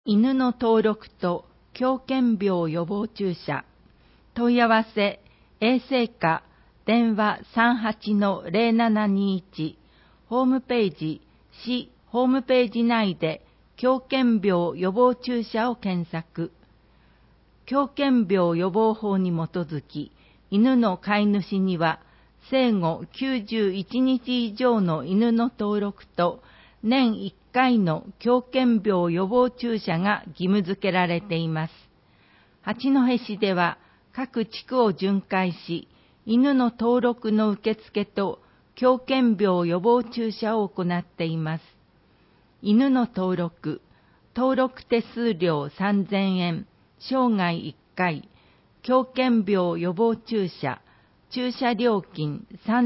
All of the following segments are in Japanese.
犬の登録と狂犬病予防注射。問い合わせ、衛生課、電話 38-0721、ホームページ、市ホームページ内で狂犬病予防注射を検索。狂犬病予防法に基づき、犬の飼い主には、生後91日以上の犬の登録と、年1回の狂犬病予防注射が義務付けられています。八戸市では、各地区を巡回し、犬の登録の受付と狂犬病予防注射を行っています。犬の登録手数料3000円、生涯1回、狂犬病予防注射、注射料金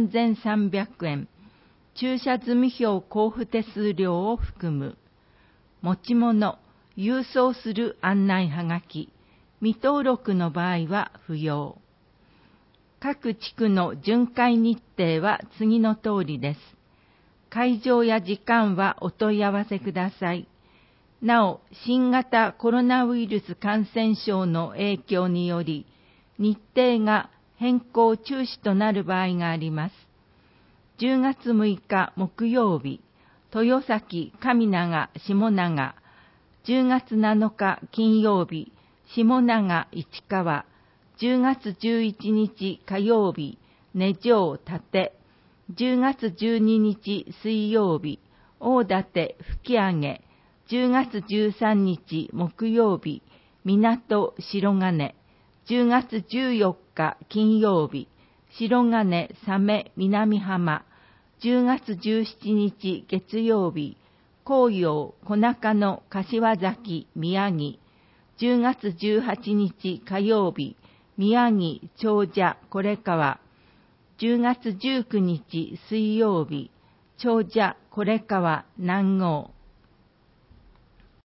3300円、注射済票交付手数料を含む。持ち物、郵送する案内はがき、未登録の場合は不要。各地区の巡回日程は次の通りです。会場や時間はお問い合わせください。なお、新型コロナウイルス感染症の影響により、日程が変更中止となる場合があります。10月6日木曜日、豊崎、上長、下長。10月7日金曜日、下長、市川。10月11日火曜日、根城、立。10月12日水曜日、大館、吹上。10月13日木曜日、港、白金。10月14日金曜日、白金、鮫、南浜。10月17日月曜日、紅葉、小中野、柏崎、宮城。10月18日火曜日、宮城、長者、是川。10月19日水曜日、長者、是川、南郷。